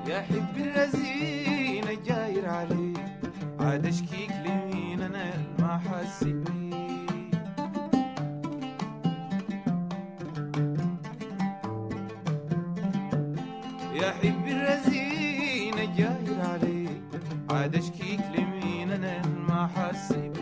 يا حب الرزينة جاير عليك، عاد اشكيك لمين انا ما حاسس بيك. يا حب الرزينة جاير عليك، عاد اشكيك لمين انا ما حاسس بيك.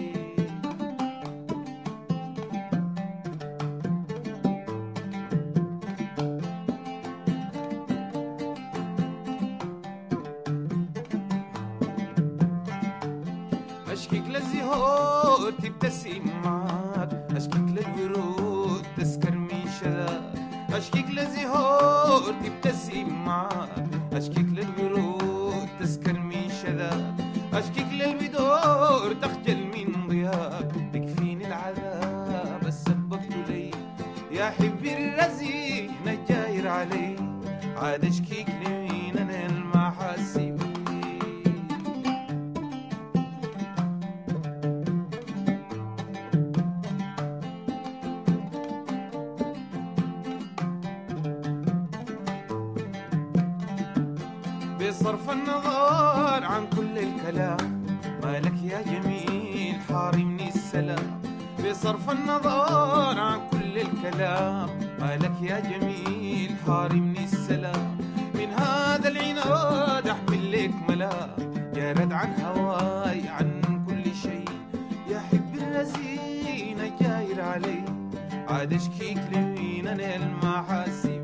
اشكيك للزهور تبتسم معاك، اشكيك للورود تسكر من شذاك. اشكيك للزهور تبتسم معاك، اشكيك للورود تسكر من شذاك. اشكيك للبدور تخجل من ضياك، تكفيني العذاب السببته لي. يا حبي الرزينة جاير علي، عاد اشكيك لمين انا المحاسب. بصرف النظر عن كل الكلام، مالك يا جميل حارمني السلام. بصرف النظر عن كل الكلام، مالك يا جميل حارمني السلام. من هذا العناد احمل لك ملام، يا رد عن هواي عن كل شيء. يا حب الرزينة جاير علي، عاد اشكيك لمين انا المحاسب.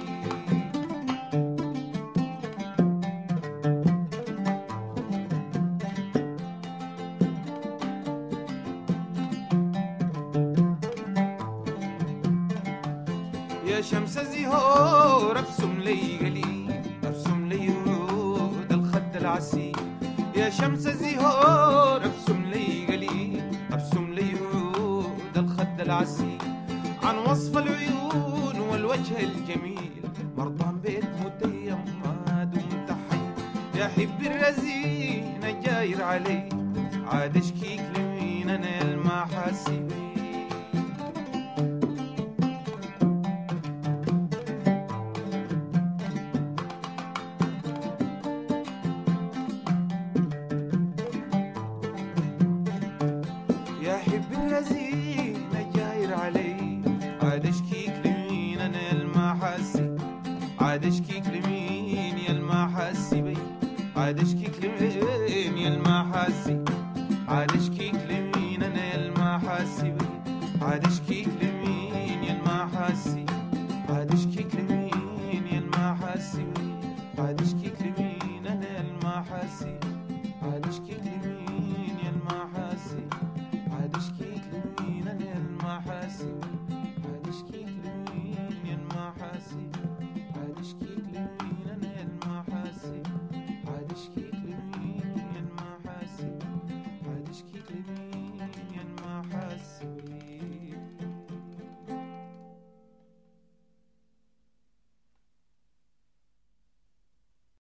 يا شمس الزهور ابسم لي قليل، ابسم لي ورود الخد العسيل. يا شمس الزهور ابسم لي قليل، ابسم لي ورود الخد العسيل. عن وصف العيون والوجه الجميل، مرضان بيت متيم ما دمت حي. يا حب الرزينة جاير علي، عاد اشكيك لمين انا المحاسب. يا حب الرزينة جاير علي، عاد اشكيك لمين انا المحاسب. عاد اشكيك لمين يا المحاسبي، عاد اشكيك لمين يا المحاسب. عاد اشكيك